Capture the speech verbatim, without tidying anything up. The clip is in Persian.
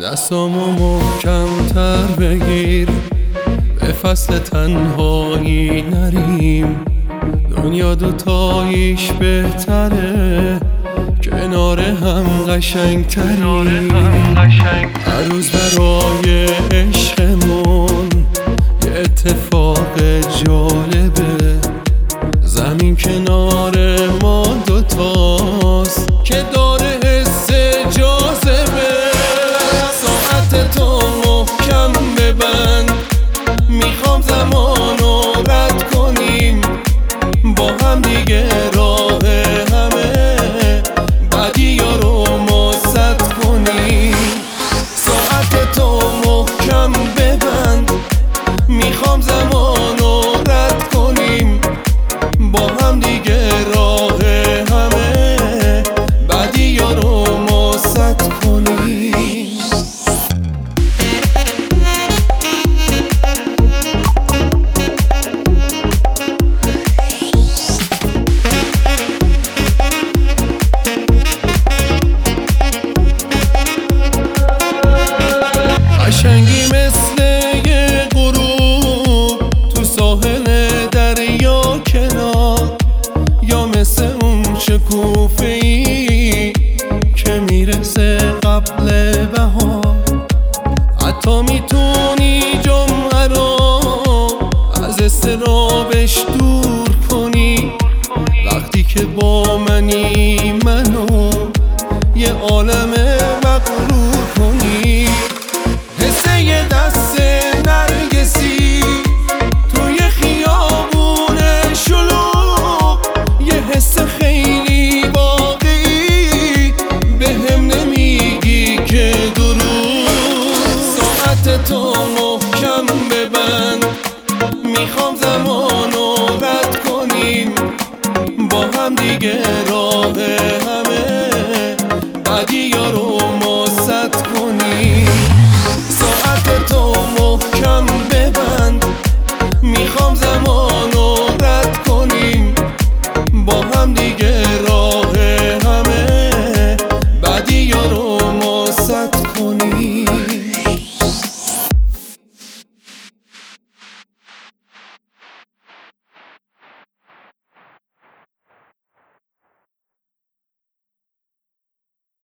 دستامو محکم‌تر بگیر، به فصل تنهایی نریم. دنیا دوتاییش بهتره، کنار هم قشنگ‌تریم. هر روز برای عشقمون یه اتفاق جالبه. زمین کنار ما دوتاست که داره حس جاذبه. ساعت تو محکم ببند، میخوام زمانو رد کنیم، با هم دیگه راه همه بدی‌ها رو ما سد کنیم. ساعت تو محکم ببند، میخوام زمانو رد کنیم، با هم دیگه راه همه بدی‌ها رو ما سد کنیم. قشنگی مثل یه غروب تو ساحل دریا کنار، یا مثل اون شکوفه‌ای که میرسه قبل بهار. حتی میتونی جمعه رو از اضطرابش دور کنی، وقتی که با منی منو یه عالم مغرور کنی. حس یه دست نرگسی توی خیابون شلوغ، یه حس خیلی واقعی، به هم نمیگی که دروغ. ساعت تو محکم ببند، میخوام زمانو رد کنیم، با هم دیگه راه همه بدی